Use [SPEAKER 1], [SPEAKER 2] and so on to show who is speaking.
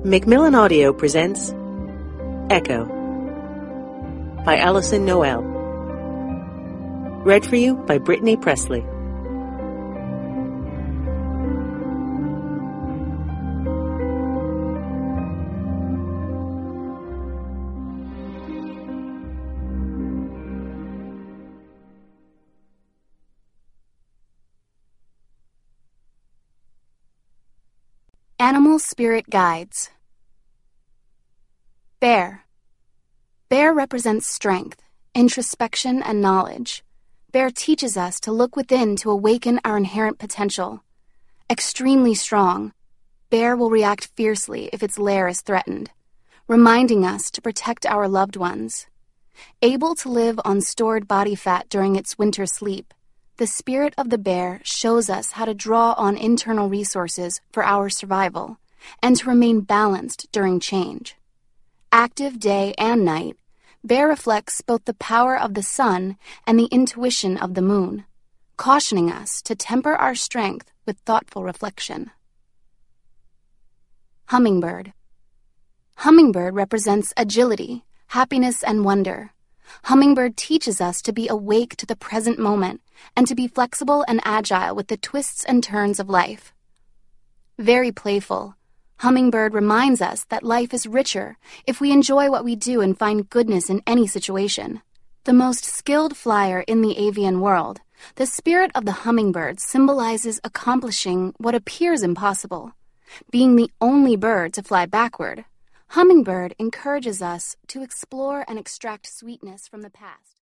[SPEAKER 1] Macmillan Audio presents Echo by Alison Noel. Read for you by Brittany Presley.
[SPEAKER 2] Animal Spirit Guides. Bear. Bear represents strength, introspection, and knowledge. Bear teaches us to look within to awaken our inherent potential. Extremely strong, bear will react fiercely if its lair is threatened, reminding us to protect our loved ones. Able to live on stored body fat during its winter sleep, the spirit of the bear shows us how to draw on internal resources for our survival and to remain balanced during change. Active day and night, bear reflects both the power of the sun and the intuition of the moon, cautioning us to temper our strength with thoughtful reflection. Hummingbird. Hummingbird represents agility, happiness, and wonder. Hummingbird teaches us to be awake to the present moment and to be flexible and agile with the twists and turns of life. Very playful, Hummingbird reminds us that life is richer if we enjoy what we do and find goodness in any situation. The most skilled flyer in the avian world, the spirit of the hummingbird symbolizes accomplishing what appears impossible. Being the only bird to fly backward, Hummingbird encourages us to explore and extract sweetness from the past.